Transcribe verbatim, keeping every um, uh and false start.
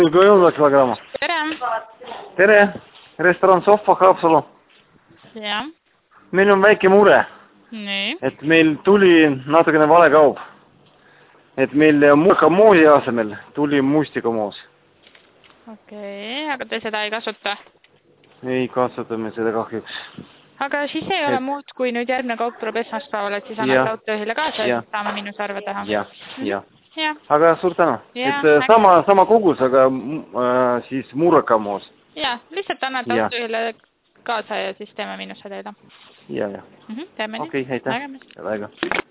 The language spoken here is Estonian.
Kui jõudnud kilogramma. Tere! Tere! Restoran Sohva Haapsalu. Jah. Meil on väike mure. Nii. Et meil tuli natukene vale kaup. Et meil mukamoodi asemel tuli mustikamoos. Okei, aga te seda ei kasuta? Ei kasutame seda kahjuks. Aga siis ei ole Et... muud, kui nüüd järgmine kaup tuleb esmaspäeval, et siis annab raudteeõhile kaasa ja siis saame miinusarve teha. Jah, jah. Ja. Aga suur tänu. Ja, et sama, sama kogus, aga äh, siis murakamoos. Ja, lihtsalt annad raudteõhile kaasa ja siis teeme miinuse teile. Ja, ja. Mm -hmm, teeme nii. Okei, aitäh. Nägemist. Väga.